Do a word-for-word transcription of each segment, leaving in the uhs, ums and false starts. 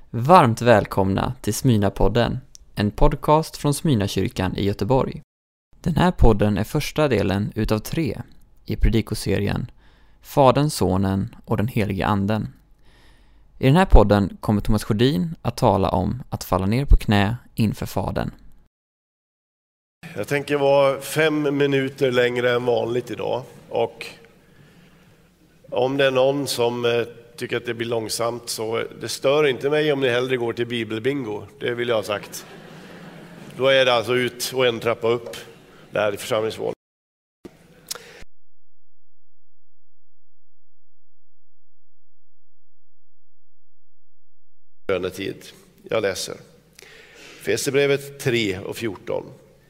Varmt välkomna till Smyrna-podden, en podcast från Smyrna-kyrkan i Göteborg. Den här podden är första delen utav tre i predikoserien Fadern, Sonen och den helige Anden. I den här podden kommer Thomas Sjödin att tala om att falla ner på knä inför Fadern. Jag tänker vara fem minuter längre än vanligt idag, och om det är någon som tycker att det blir långsamt så det stör inte mig om ni hellre går till bibelbingo, det vill jag ha sagt. Då är det alltså ut och en trappa upp där i församlingsvården. Bönetid. Jag läser Efesierbrevet tre och fjorton.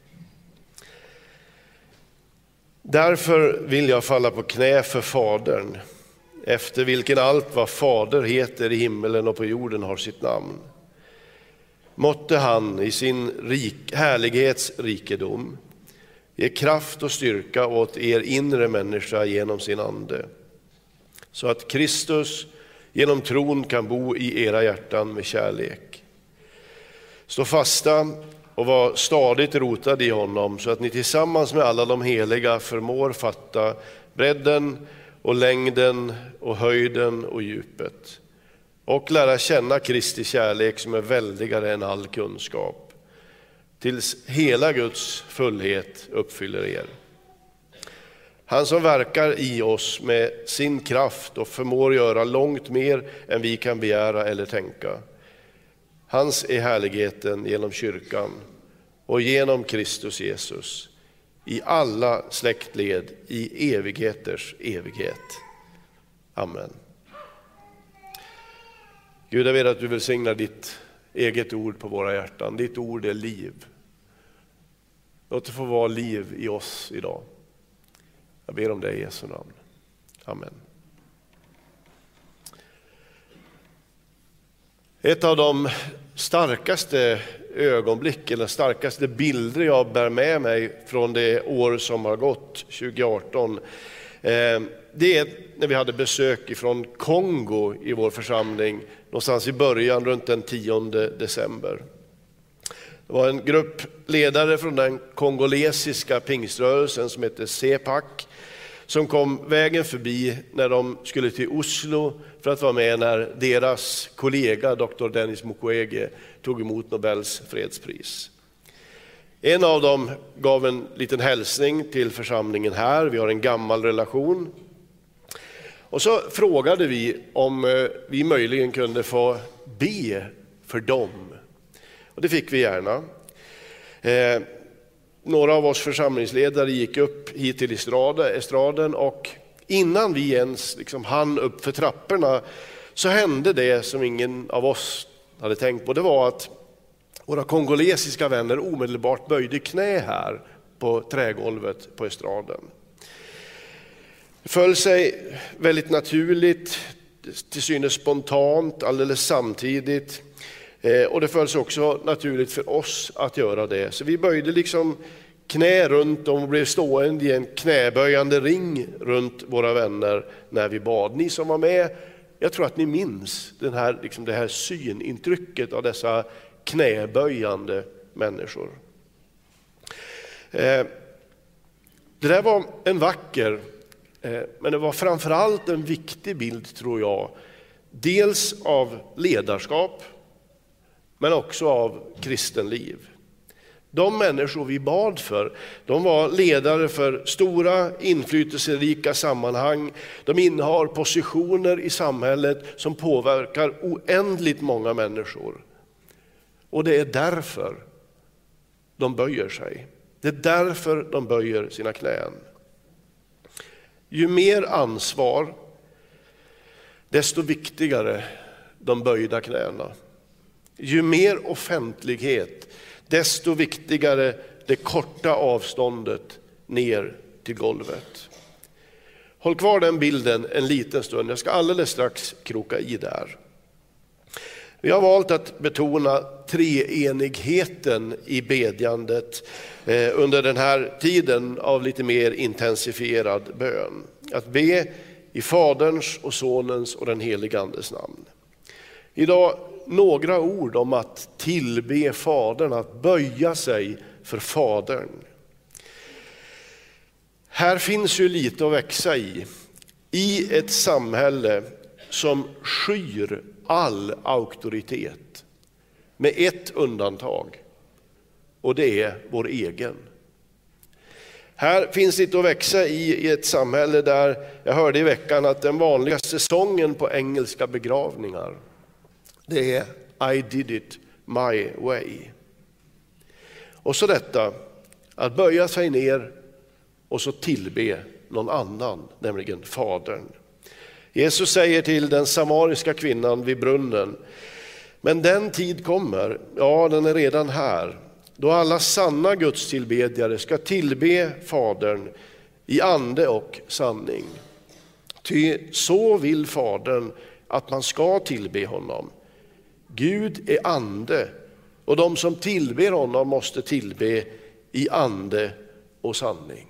Därför vill jag falla på knä för Fadern, efter vilken allt vad Fader heter i himmelen och på jorden har sitt namn. Måtte han i sin rik, härlighets rikedom ge kraft och styrka åt er inre människa genom sin ande, så att Kristus genom tron kan bo i era hjärtan med kärlek. Stå fasta och var stadigt rotad i honom, så att ni tillsammans med alla de heliga förmår fatta bredden och längden och höjden och djupet, och lära känna Kristi kärlek som är väldigare än all kunskap, tills hela Guds fullhet uppfyller er. Han som verkar i oss med sin kraft och förmår göra långt mer än vi kan begära eller tänka. Hans är härligheten genom kyrkan och genom Kristus Jesus i alla släktled i evigheters evighet. Amen. Gud, jag vet att du välsignar ditt eget ord på våra hjärtan. Ditt ord är liv. Låt det få vara liv i oss idag. Jag ber om det i Jesu namn. Amen. Ett av de starkaste ögonblick eller starkaste bilder jag bär med mig från det år som har gått, tjugo arton, det är när vi hade besök från Kongo i vår församling någonstans i början, runt den tionde december. Det var en grupp ledare från den kongolesiska pingströrelsen som heter Sepak som kom vägen förbi när de skulle till Oslo för att vara med när deras kollega doktor Denis Mukwege tog emot Nobels fredspris. En av dem gav en liten hälsning till församlingen här. Vi har en gammal relation. Och så frågade vi om vi möjligen kunde få be för dem. Och det fick vi gärna. Eh, några av oss församlingsledare gick upp hit till estraden, och innan vi ens liksom hann upp för trapporna så hände det som ingen av oss hade tänkt på. Det var att våra kongolesiska vänner omedelbart böjde knä här på trägolvet på estraden. Det föll sig väldigt naturligt, till synes spontant, alldeles samtidigt. Och det föll sig också naturligt för oss att göra det. Så vi böjde liksom knä runt dem och blev stående i en knäböjande ring runt våra vänner när vi bad. Ni som var med, jag tror att ni minns den här, liksom det här synintrycket av dessa knäböjande människor. Det där var en vacker, men det var framförallt en viktig bild, tror jag. Dels av ledarskap, men också av kristenliv. De människor vi bad för, de var ledare för stora inflytelserika sammanhang. De innehar positioner i samhället som påverkar oändligt många människor. Och det är därför de böjer sig. Det är därför de böjer sina knän. Ju mer ansvar, desto viktigare de böjda knäna. Ju mer offentlighet, desto viktigare det korta avståndet ner till golvet. Håll kvar den bilden en liten stund. Jag ska alldeles strax kroka i där. Vi har valt att betona treenigheten i bedjandet under den här tiden av lite mer intensifierad bön. Att be i Faderns och Sonens och den helige Andes namn. Idag några ord om att tillbe Fadern, att böja sig för Fadern. Här finns ju lite att växa i. I ett samhälle som skyr all auktoritet. Med ett undantag. Och det är vår egen. Här finns det att växa i, i ett samhälle där jag hörde i veckan att den vanligaste sången på engelska begravningar, det är I did it my way. Och så detta, att böja sig ner och så tillbe någon annan, nämligen Fadern. Jesus säger till den samariska kvinnan vid brunnen, men den tid kommer, ja den är redan här, då alla sanna gudstillbedjare ska tillbe Fadern i ande och sanning. Ty så vill Fadern att man ska tillbe honom. Gud är ande, och de som tillber honom måste tillbe i ande och sanning.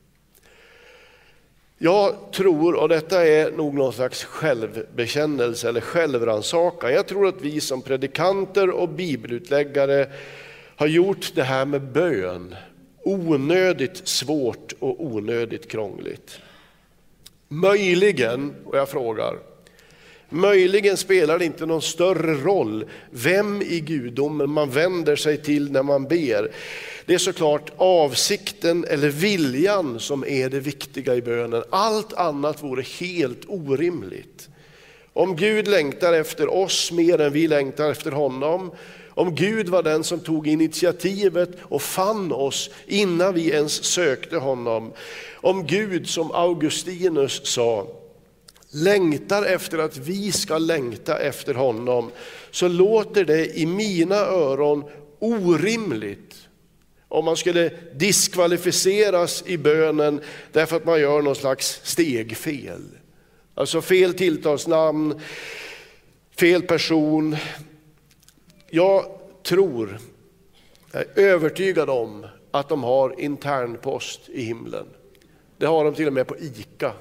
Jag tror, och detta är nog någon slags självbekännelse eller självrannsakan, jag tror att vi som predikanter och bibelutläggare har gjort det här med bön onödigt svårt och onödigt krångligt. Möjligen, och jag frågar, möjligen spelar det inte någon större roll vem i gudomen man vänder sig till när man ber. Det är såklart avsikten eller viljan som är det viktiga i bönen. Allt annat vore helt orimligt. Om Gud längtar efter oss mer än vi längtar efter honom, om Gud var den som tog initiativet och fann oss innan vi ens sökte honom, om Gud som Augustinus sa längtar efter att vi ska längta efter honom, så låter det i mina öron orimligt om man skulle diskvalificeras i bönen därför att man gör någon slags stegfel. Alltså fel tilltalsnamn, fel person. Jag tror, jag är övertygad om att de har internpost i himlen. Det har de till och med på ICA.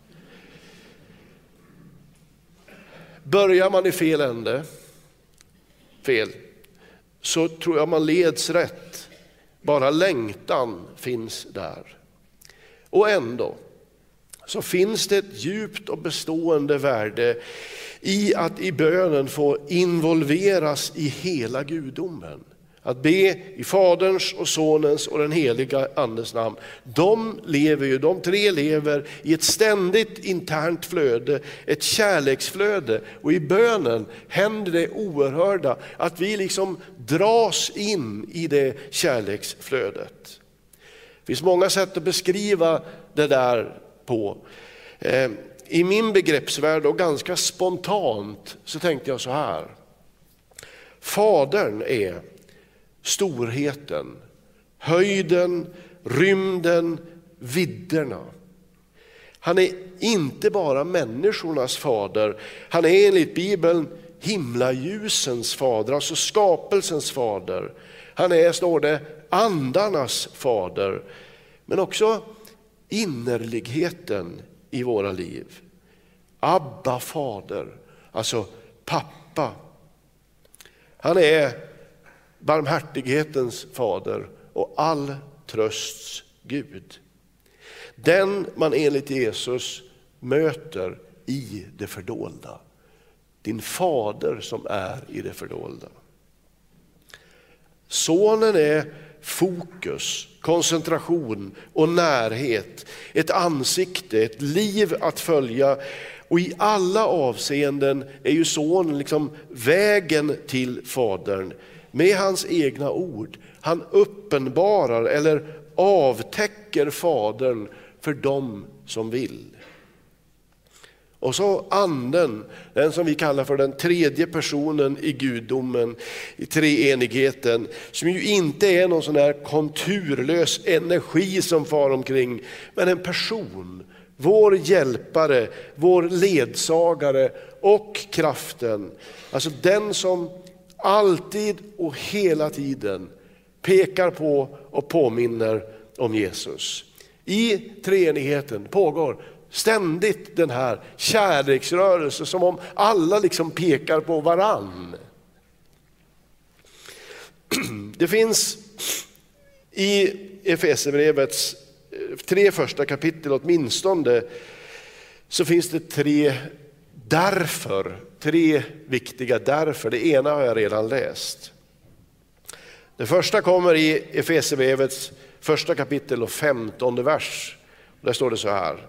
Börjar man i fel ände, fel, så tror jag man leds rätt. Bara längtan finns där. Och ändå så finns det ett djupt och bestående värde i att i bönen få involveras i hela gudomen. Att be i Faderns och Sonens och den heliga Andes namn. De lever ju, de tre lever i ett ständigt internt flöde, ett kärleksflöde. Och i bönen händer det oerhörda att vi liksom dras in i det kärleksflödet. Det finns många sätt att beskriva det där på. I min begreppsvärld och ganska spontant så tänkte jag så här. Fadern är storheten, höjden, rymden, vidderna. Han är inte bara människornas fader. Han är enligt Bibeln himlaljusens fader, alltså skapelsens fader. Han är, står det, andarnas fader. Men också innerligheten i våra liv. Abba fader, alltså pappa. Han är barmhärtighetens fader och all trösts Gud. Den man enligt Jesus möter i det fördolda. Din fader som är i det fördolda. Sonen är fokus, koncentration och närhet. Ett ansikte, ett liv att följa. Och i alla avseenden är ju sonen liksom vägen till fadern. Med hans egna ord. Han uppenbarar eller avtäcker fadern för dem som vill. Och så anden, den som vi kallar för den tredje personen i gudomen, i treenigheten, som ju inte är någon sån här konturlös energi som far omkring, men en person, vår hjälpare, vår ledsagare och kraften. Alltså den som alltid och hela tiden pekar på och påminner om Jesus. I treenigheten pågår ständigt den här kärleksrörelsen som om alla liksom pekar på varann. Det finns i Efesierbrevets tre första kapitel åtminstone, så finns det tre därför, tre viktiga därför. Det ena har jag redan läst. Det första kommer i Efesierbrevets första kapitel och femtonde vers. Där står det så här: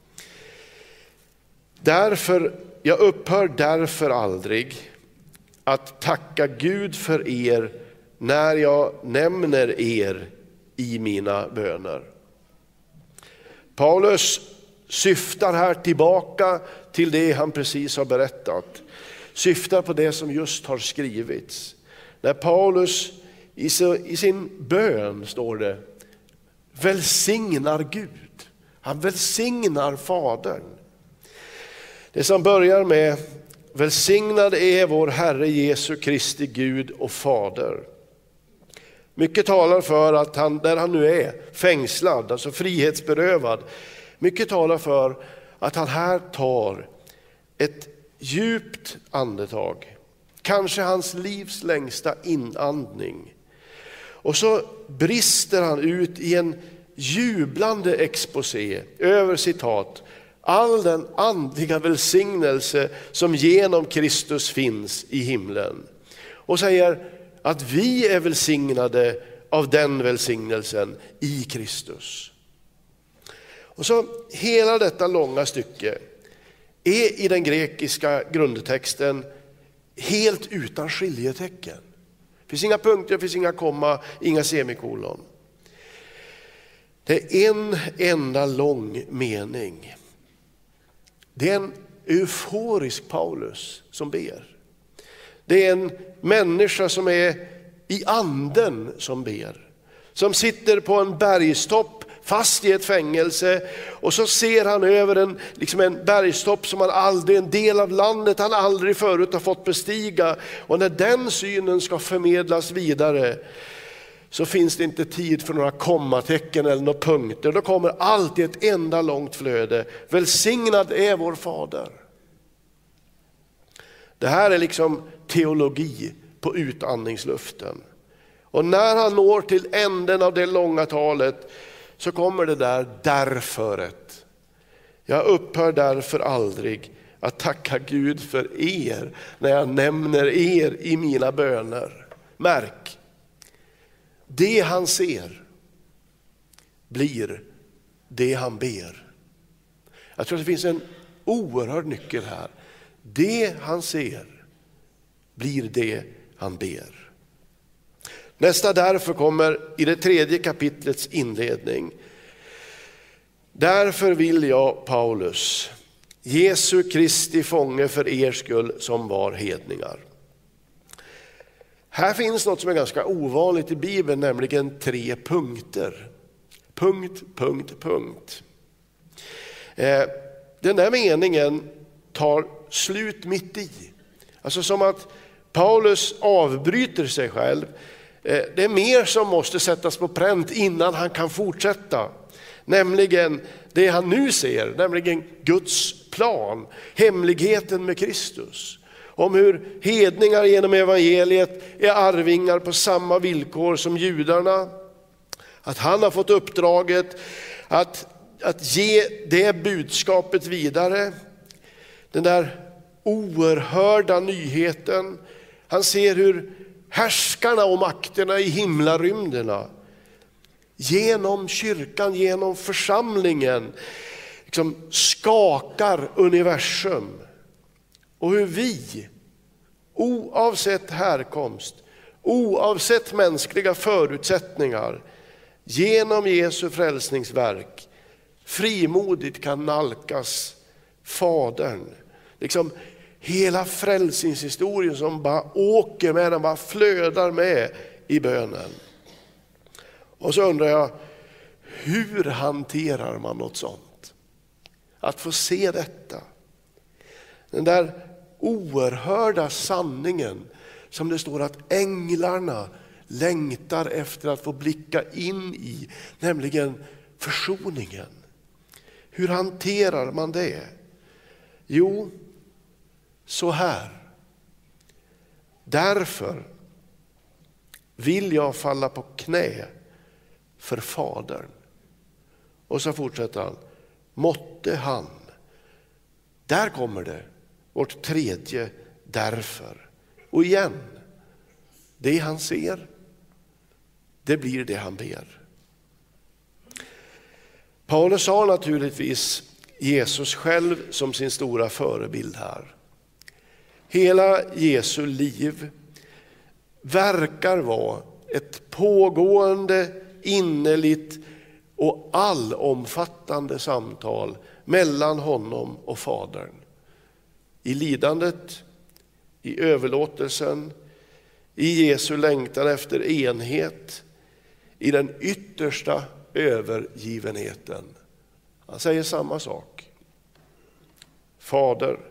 Därför, jag upphör därför aldrig att tacka Gud för er när jag nämner er i mina böner. Paulus syftar här tillbaka till det han precis har berättat. Syftar på det som just har skrivits. När Paulus i sin bön, står det, välsignar Gud. Han välsignar Fadern. Det som börjar med: välsignad är vår Herre Jesu Kristi Gud och Fader. Mycket talar för att han, där han nu är fängslad, alltså frihetsberövad, mycket talar för att han här tar ett djupt andetag. Kanske hans livs längsta inandning. Och så brister han ut i en jublande exposé över citat all den andliga välsignelse som genom Kristus finns i himlen. Och säger att vi är välsignade av den välsignelsen i Kristus. Och så hela detta långa stycke är i den grekiska grundtexten helt utan skiljetecken. Det finns inga punkter, det finns inga komma, inga semikolon. Det är en enda lång mening. Det är en euforisk Paulus som ber. Det är en människa som är i anden som ber. Som sitter på en bergstopp fast i ett fängelse, och så ser han över en, liksom en bergstopp som han aldrig, en del av landet han aldrig förut har fått bestiga. Och när den synen ska förmedlas vidare så finns det inte tid för några kommatecken eller några punkter. Då kommer allt i ett enda långt flöde. Välsignad är vår Fader. Det här är liksom teologi på utandningsluften. Och när han når till änden av det långa talet så kommer det där därföret. Jag upphör därför aldrig att tacka Gud för er när jag nämner er i mina böner. Märk, det han ser blir det han ber. Jag tror att det finns en oerhörd nyckel här. Det han ser blir det han ber. Nästa därför kommer i det tredje kapitlets inledning. Därför vill jag, Paulus, Jesu Kristi fånge för er skull som var hedningar. Här finns något som är ganska ovanligt i Bibeln, nämligen tre punkter. Punkt, punkt, punkt. Den där meningen tar slut mitt i. Alltså som att Paulus avbryter sig själv. Det är mer som måste sättas på pränt innan han kan fortsätta. Nämligen det han nu ser, nämligen Guds plan, hemligheten med Kristus. Om hur hedningar genom evangeliet är arvingar på samma villkor som judarna. Att han har fått uppdraget att, att ge det budskapet vidare. Den där oerhörda nyheten. Han ser hur härskarna och makterna i himlarymderna genom kyrkan, genom församlingen liksom skakar universum. Och hur vi, oavsett härkomst, oavsett mänskliga förutsättningar, genom Jesu frälsningsverk frimodigt kan nalkas Fadern. Liksom hela frälsningshistorien som bara åker med, den bara flödar med i bönen. Och så undrar jag, hur hanterar man något sånt? Att få se detta. Den där oerhörda sanningen som det står att änglarna längtar efter att få blicka in i, nämligen försoningen. Hur hanterar man det? Jo, så här. Därför vill jag falla på knä för Fadern. Och så fortsätter han. Måtte han. Där kommer det. Vårt tredje därför. Och igen. Det han ser. Det blir det han ber. Paulus har naturligtvis Jesus själv som sin stora förebild här. Hela Jesu liv verkar vara ett pågående, innerligt och allomfattande samtal mellan honom och Fadern. I lidandet, i överlåtelsen, i Jesu längtan efter enhet, i den yttersta övergivenheten. Han säger samma sak. Fader,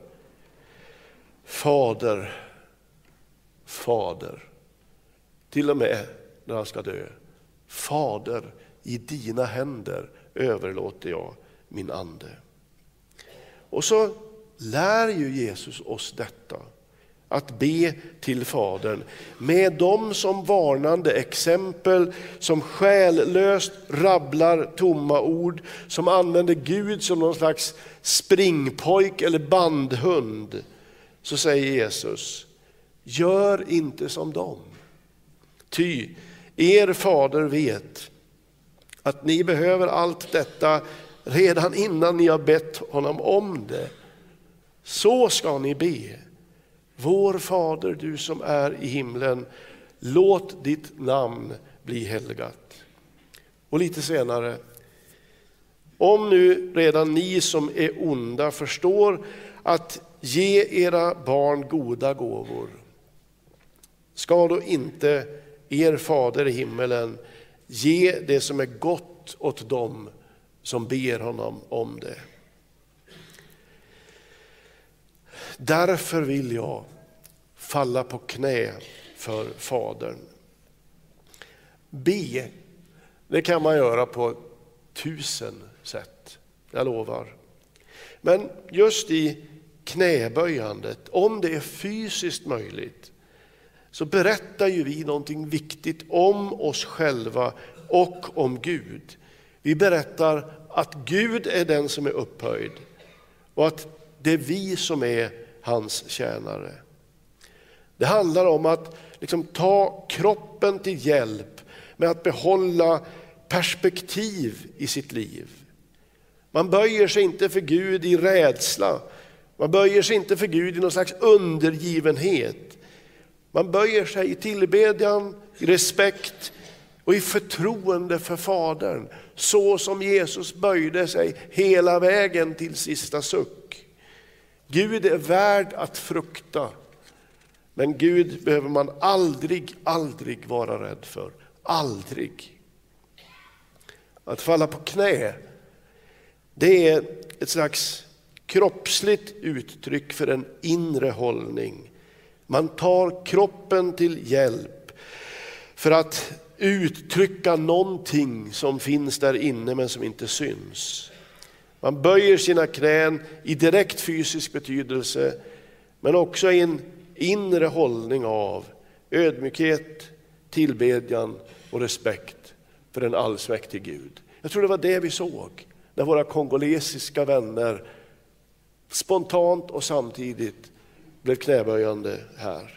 Fader, Fader. Till och med när han ska dö. Fader, i dina händer överlåter jag min ande. Och så lär ju Jesus oss detta. Att be till Fadern med dem som varnande exempel, som själlöst rabblar tomma ord, som använder Gud som någon slags springpojk eller bandhund. Så säger Jesus, gör inte som dem. Ty er fader vet att ni behöver allt detta redan innan ni har bett honom om det. Så ska ni be. Vår fader, du som är i himlen, låt ditt namn bli helgat. Och lite senare, om nu redan ni som är onda förstår att ge era barn goda gåvor, ska då inte er fader i himmelen ge det som är gott åt dem som ber honom om det. Därför vill jag falla på knä för Fadern. Be, det kan man göra på tusen sätt, jag lovar. Men just i knäböjandet, om det är fysiskt möjligt, så berättar ju vi någonting viktigt om oss själva och om Gud. Vi berättar att Gud är den som är upphöjd och att det är vi som är hans tjänare. Det handlar om att liksom ta kroppen till hjälp med att behålla perspektiv i sitt liv. Man böjer sig inte för Gud i rädsla. Man böjer sig inte för Gud i någon slags undergivenhet. Man böjer sig i tillbedjan, i respekt och i förtroende för Fadern. Så som Jesus böjde sig hela vägen till sista suck. Gud är värd att frukta. Men Gud behöver man aldrig, aldrig vara rädd för. Aldrig. Att falla på knä, det är ett slags kroppsligt uttryck för en inre hållning. Man tar kroppen till hjälp för att uttrycka någonting som finns där inne men som inte syns. Man böjer sina knän i direkt fysisk betydelse, men också i en inre hållning av ödmjukhet, tillbedjan och respekt för en allsmäktig Gud. Jag tror det var det vi såg när våra kongolesiska vänner spontant och samtidigt blev knäböjande här.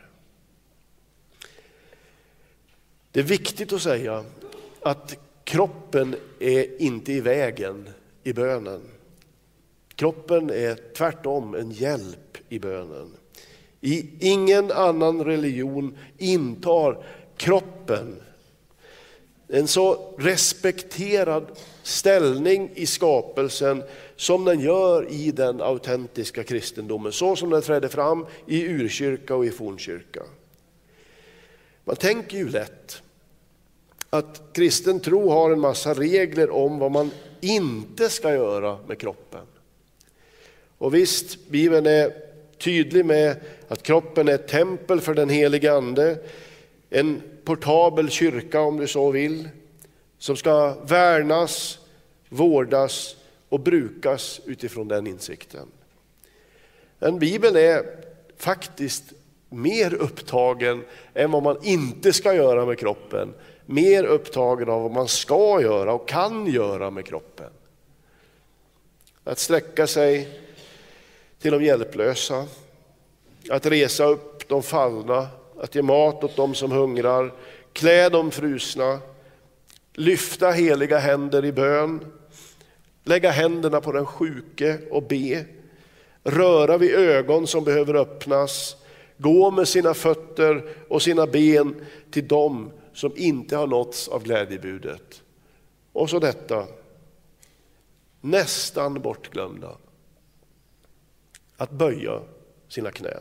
Det är viktigt att säga att kroppen är inte i vägen i bönen. Kroppen är tvärtom en hjälp i bönen. I ingen annan religion intar kroppen en så respekterad ställning i skapelsen som den gör i den autentiska kristendomen, så som den trädde fram i urkyrka och i fornkyrka. Man tänker ju lätt att kristen tro har en massa regler om vad man inte ska göra med kroppen. Och visst, Bibeln är tydlig med att kroppen är ett tempel för den helige ande, en portabel kyrka om du så vill, som ska värnas, vårdas och brukas utifrån den insikten. Men Bibeln är faktiskt mer upptagen än vad man inte ska göra med kroppen. Mer upptagen av vad man ska göra och kan göra med kroppen. Att sträcka sig till de hjälplösa. Att resa upp de fallna. Att ge mat åt de som hungrar. Klä de frusna. Lyfta heliga händer i bön. Lägga händerna på den sjuke och be. Röra vid ögon som behöver öppnas. Gå med sina fötter och sina ben till dem som inte har nåtts av glädjebudet. Och så detta, nästan bortglömda, att böja sina knän.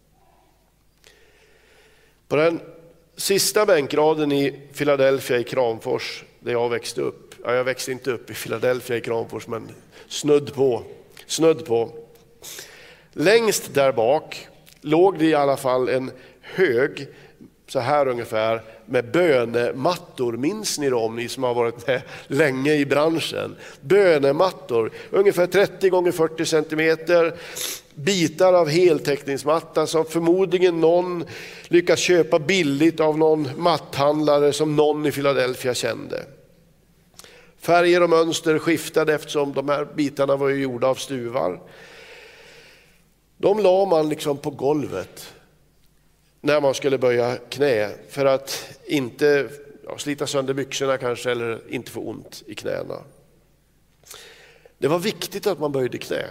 På den sista bänkraden i Philadelphia i Kramfors, där jag växte upp, ja, jag växte inte upp i Philadelphia i Kramfors, men snudd på, snudd på. Längst där bak låg det i alla fall en hög, så här ungefär, med bönemattor. Minns ni dem, ni som har varit med länge i branschen? Bönemattor, ungefär trettio gånger fyrtio centimeter, bitar av heltäckningsmatta som förmodligen någon lyckats köpa billigt av någon matthandlare som någon i Philadelphia kände. Färger och mönster skiftade eftersom de här bitarna var ju gjorda av stuvar. De la man liksom på golvet när man skulle böja knä för att inte ja, slita sönder byxorna kanske, eller inte få ont i knäna. Det var viktigt att man böjde knä.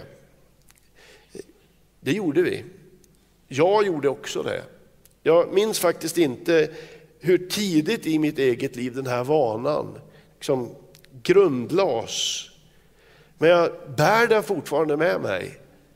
Det gjorde vi. Jag gjorde också det. Jag minns faktiskt inte hur tidigt i mitt eget liv den här vanan liksom grundlades. Men jag bär den fortfarande med mig.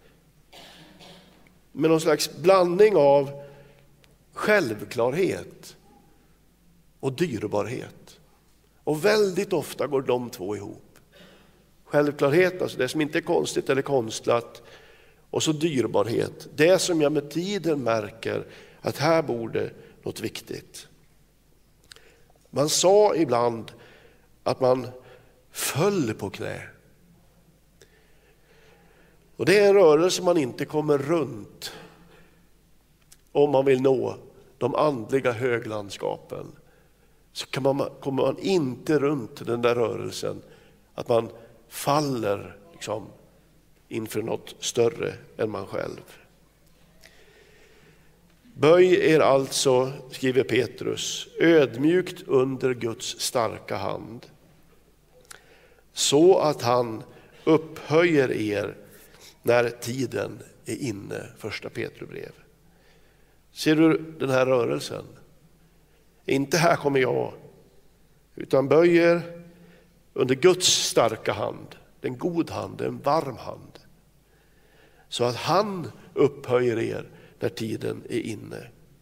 Med någon slags blandning av självklarhet och dyrbarhet. Och väldigt ofta går de två ihop. Självklarhet, alltså det som inte är konstigt eller konstlat, och så dyrbarhet. Det som jag med tiden märker att här borde något viktigt. Man sa ibland att man föll på knä. Och det är en rörelse man inte kommer runt om man vill nå de andliga höglandskapen. Så kan man, kommer man inte runt den där rörelsen att man faller liksom inför något större än man själv. Böj er alltså, skriver Petrus, ödmjukt under Guds starka hand, så att han upphöjer er när tiden är inne. Första Petrusbrev. Ser du den här rörelsen? Inte här kommer jag, utan böjer under Guds starka hand, en god hand, en varm hand, så att han upphöjer er när tiden är inne.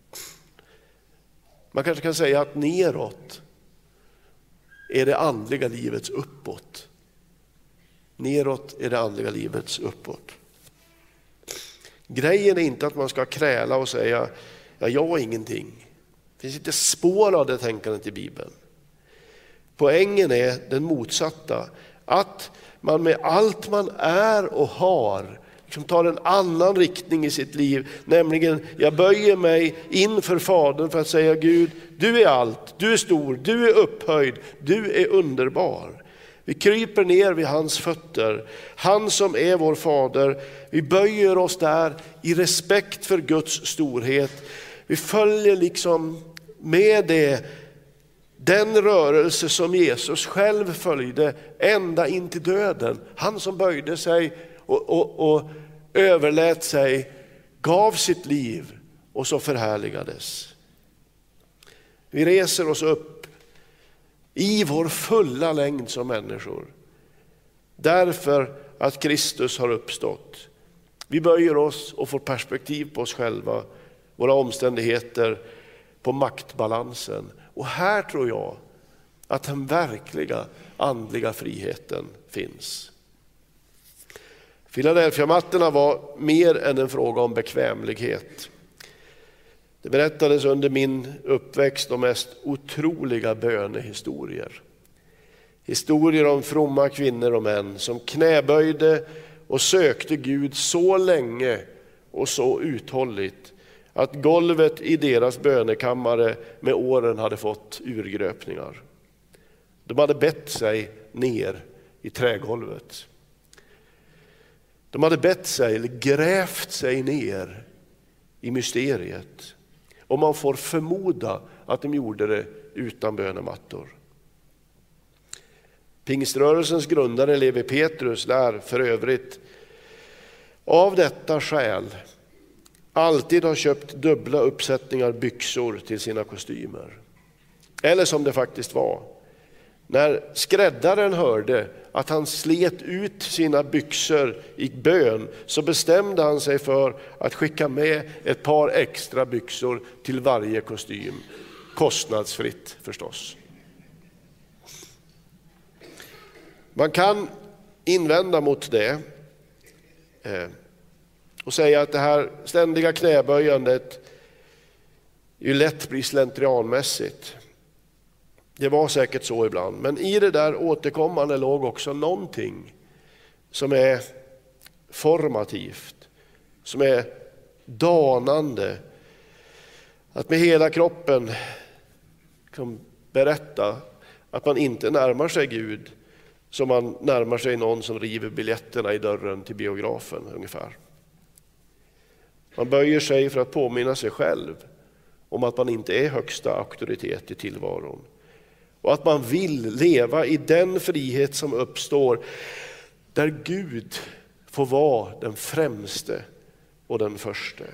Man kanske kan säga att neråt är det andliga livets uppåt. Neråt är det andliga livets uppåt. Grejen är inte att man ska kräla och säga, ja, jag är ingenting. Det finns inte spår av det tänkandet i Bibeln. Poängen är den motsatta. Att man med allt man är och har liksom tar en annan riktning i sitt liv. Nämligen, jag böjer mig inför Fadern för att säga, Gud, du är allt, du är stor, du är upphöjd, du är underbar. Vi kryper ner vid hans fötter. Han som är vår fader. Vi böjer oss där i respekt för Guds storhet. Vi följer liksom med det, den rörelse som Jesus själv följde ända in till döden. Han som böjde sig och, och, och överlät sig, gav sitt liv och så förhärligades. Vi reser oss upp i vår fulla längd som människor. Därför att Kristus har uppstått. Vi böjer oss och får perspektiv på oss själva, våra omständigheter, på maktbalansen. Och här tror jag att den verkliga andliga friheten finns. Philadelphia-mattorna var mer än en fråga om bekvämlighet. Det berättades under min uppväxt de mest otroliga bönehistorier. Historier om fromma kvinnor och män som knäböjde och sökte Gud så länge och så uthålligt att golvet i deras bönekammare med åren hade fått urgröpningar. De hade bett sig ner i trägolvet. De hade bett sig eller grävt sig ner i mysteriet. Och man får förmoda att de gjorde det utan bönemattor. Pingströrelsens grundare Levi Petrus lär för övrigt av detta skäl alltid ha köpt dubbla uppsättningar byxor till sina kostymer. Eller som det faktiskt var, när skräddaren hörde att han slet ut sina byxor i bön, så bestämde han sig för att skicka med ett par extra byxor till varje kostym. Kostnadsfritt förstås. Man kan invända mot det och säga att det här ständiga knäböjandet ju lätt blir slentrianmässigt. Det var säkert så ibland, men i det där återkommande låg också någonting som är formativt, som är danande. Att med hela kroppen liksom berätta att man inte närmar sig Gud som man närmar sig någon som river biljetterna i dörren till biografen ungefär. Man böjer sig för att påminna sig själv om att man inte är högsta auktoritet i tillvaron. Och att man vill leva i den frihet som uppstår där Gud får vara den främste och den första.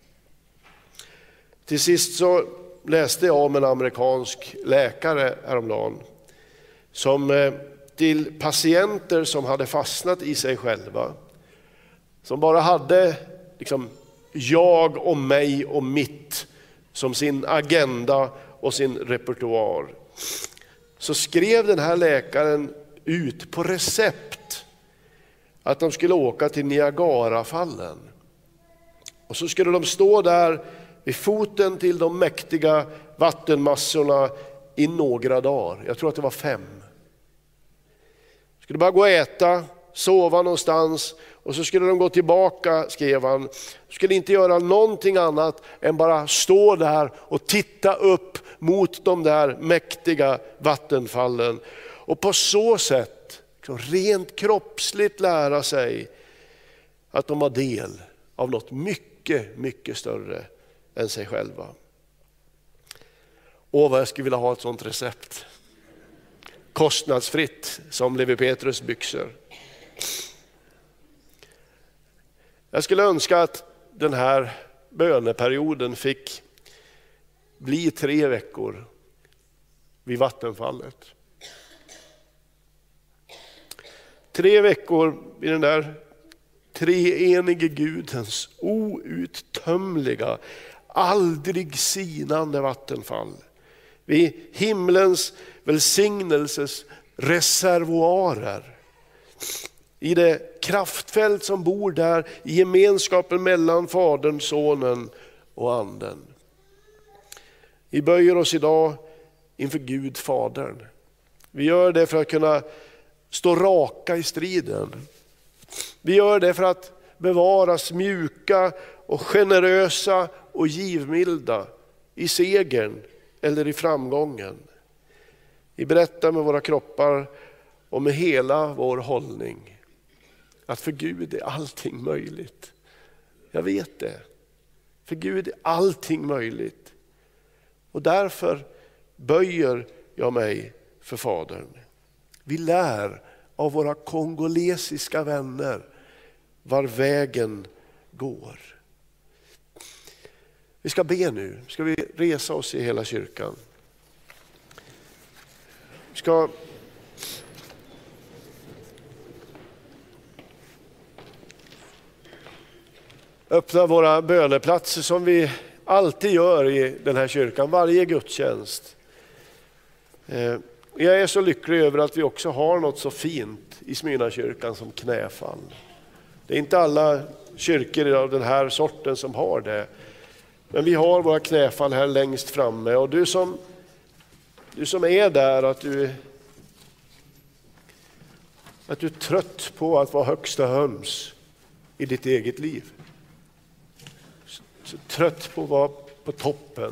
Till sist så läste jag om en amerikansk läkare häromdagen som till patienter som hade fastnat i sig själva, som bara hade liksom jag och mig och mitt som sin agenda och sin repertoar, så skrev den här läkaren ut på recept att de skulle åka till Niagarafallen. Och så skulle de stå där vid foten till de mäktiga vattenmassorna i några dagar. Jag tror att det var fem. Skulle bara gå och äta, sova någonstans och så skulle de gå tillbaka, skrev han. Skulle inte göra någonting annat än bara stå där och titta upp mot de där mäktiga vattenfallen. Och på så sätt rent kroppsligt lära sig att de har del av något mycket, mycket större än sig själva. Åh, vad jag skulle vilja ha ett sånt recept. Kostnadsfritt som Levi Petrus byxor. Jag skulle önska att den här böneperioden fick bli tre veckor vid vattenfallet. Tre veckor vid den där treenige Gudens outtömliga, aldrig sinande vattenfall. Vid himlens välsignelses reservoarer. I det kraftfält som bor där, i gemenskapen mellan Fadern, Sonen och Anden. Vi böjer oss idag inför Gud Fadern. Vi gör det för att kunna stå raka i striden. Vi gör det för att bevaras mjuka och generösa och givmilda i segern eller i framgången. Vi berättar med våra kroppar och med hela vår hållning att för Gud är allting möjligt. Jag vet det. För Gud är allting möjligt. Och därför böjer jag mig för Fadern. Vi lär av våra kongolesiska vänner var vägen går. Vi ska be nu. Ska vi resa oss i hela kyrkan? Vi ska öppna våra böneplatser som vi alltid gör i den här kyrkan, varje gudstjänst. Jag är så lycklig över att vi också har något så fint i Smyrnakyrkan som knäfall. Det är inte alla kyrkor av den här sorten som har det. Men vi har våra knäfall här längst framme. Och du som, du som är där, att du, att du är trött på att vara högsta höns i ditt eget liv. Så trött på att vara på toppen.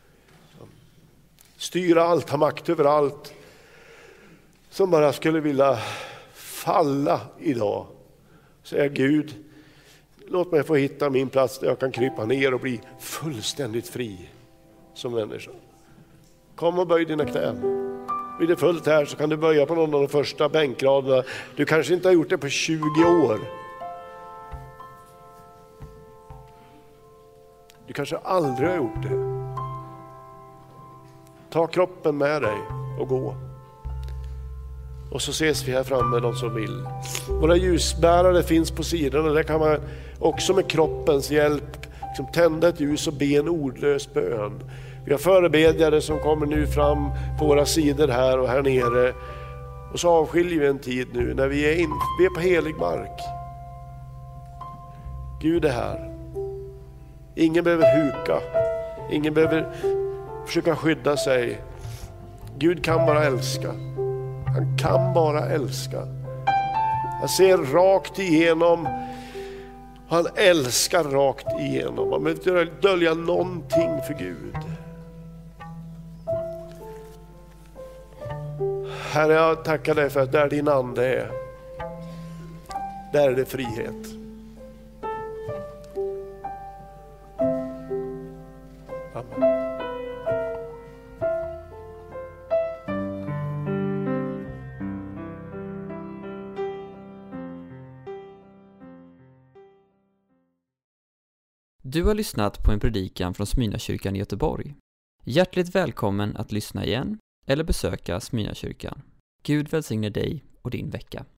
Styra allt, ha makt över allt. Som bara skulle vilja falla idag. Säga Gud, låt mig få hitta min plats där jag kan krypa ner och bli fullständigt fri som människa. Kom och böj dina knän. Blir det fullt här så kan du böja på någon av de första bänkraderna. Du kanske inte har gjort det på tjugo år. Du kanske aldrig har gjort det. Ta kroppen med dig och gå. Och så ses vi här framme, de som vill. Våra ljusbärare finns på sidorna. Där kan man också med kroppens hjälp liksom tända ett ljus och be en ordlös bön. Vi har förebedjare som kommer nu fram på våra sidor här och här nere. Och så avskiljer vi en tid nu när vi är, in, vi är på helig mark. Gud är här. Ingen behöver huka. Ingen behöver försöka skydda sig. Gud kan bara älska. Han kan bara älska. Han ser rakt igenom. Han älskar rakt igenom. Han behöver inte dölja någonting för Gud. Herre, jag tackar dig för att där din ande är, där är det frihet. Amen. Du har lyssnat på en predikan från Smyrnakyrkan i Göteborg. Hjärtligt välkommen att lyssna igen eller besöka Smyrnakyrkan. Gud välsigne dig och din vecka.